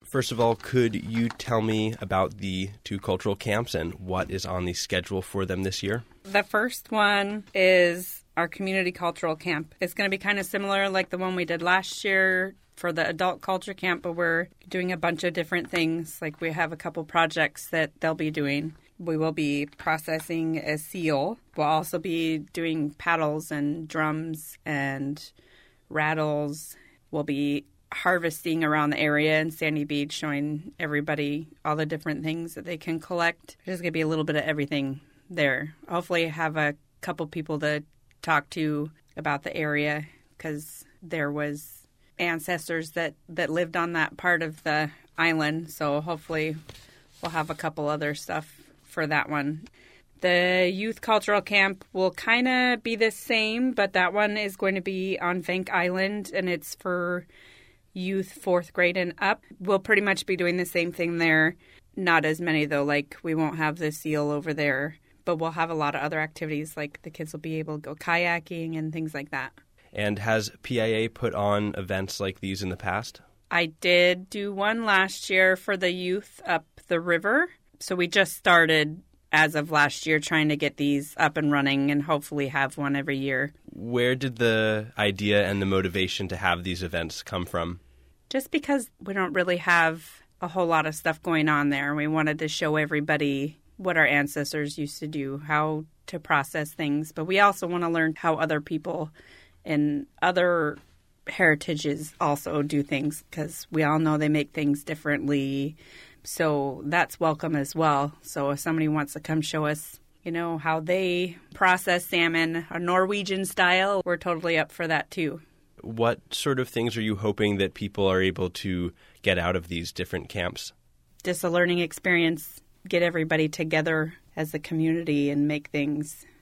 First of all, could you tell me about the two cultural camps and what is on the schedule for them this year? The first one is our community cultural camp. It's going to be kind of similar like the one we did last year for the adult culture camp, but we're doing a bunch of different things. Like we have a couple projects that they'll be doing. We will be processing a seal. We'll also be doing paddles and drums and rattles. We'll be harvesting around the area in Sandy Beach, showing everybody all the different things that they can collect. There's going to be a little bit of everything there. Hopefully have a couple people to talk to about the area, because there was ancestors that lived on that part of the island. So hopefully we'll have a couple other stuff for that one. The youth cultural camp will kind of be the same, but that one is going to be on Vank Island, and it's for youth 4th grade and up. We'll pretty much be doing the same thing there. Not as many, though. Like, we won't have the seal over there, but we'll have a lot of other activities. Like, the kids will be able to go kayaking and things like that. And has PIA put on events like these in the past? I did do one last year for the youth up the river. So we just started, as of last year, trying to get these up and running and hopefully have one every year. Where did the idea and the motivation to have these events come from? Just because we don't really have a whole lot of stuff going on there. We wanted to show everybody what our ancestors used to do, how to process things. But we also want to learn how other people and other heritages also do things, because we all know they make things differently. So that's welcome as well. So if somebody wants to come show us, how they process salmon, a Norwegian style, we're totally up for that too. What sort of things are you hoping that people are able to get out of these different camps? Just a learning experience, get everybody together as a community and make things